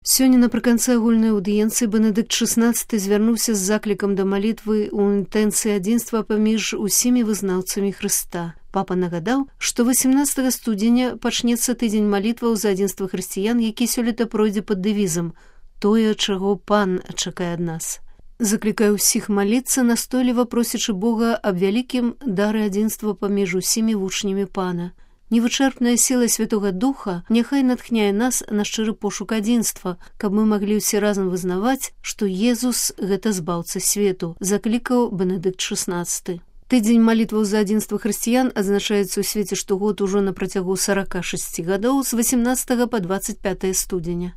Сёння напрыканцы агульнай аўдыенцыі Бенедыкт XVI звярнуўся з заклікам да малітвы ў інтэнцыі адзінства паміж усімі вызнаўцамі Хрыста. Папа нагадаў, што 18 студзеня пачнецца тыдзень малітваў за адзінства хрысціян, які сёлета пройдзе пад дэвізам «Тое, чаго Пан чакае ад нас». Заклікае ўсіх маліцца, настойліва просячы Бога аб вялікім дары адзінства паміж усімі вучнямі Пана. Невычэрпная сіла Святога Духа няхай натхняе нас на шчыры пошук адзінства, каб мы маглі ўсе разам вызнаваць, што Езус – гэта збаўца свету, заклікаў Бенедыкт XVI. Тыдзень малітваў за адзінства хрысціян адзначаецца ў свеце штогод ужо на працягу 46 гадоў з 18 па 25 студзеня.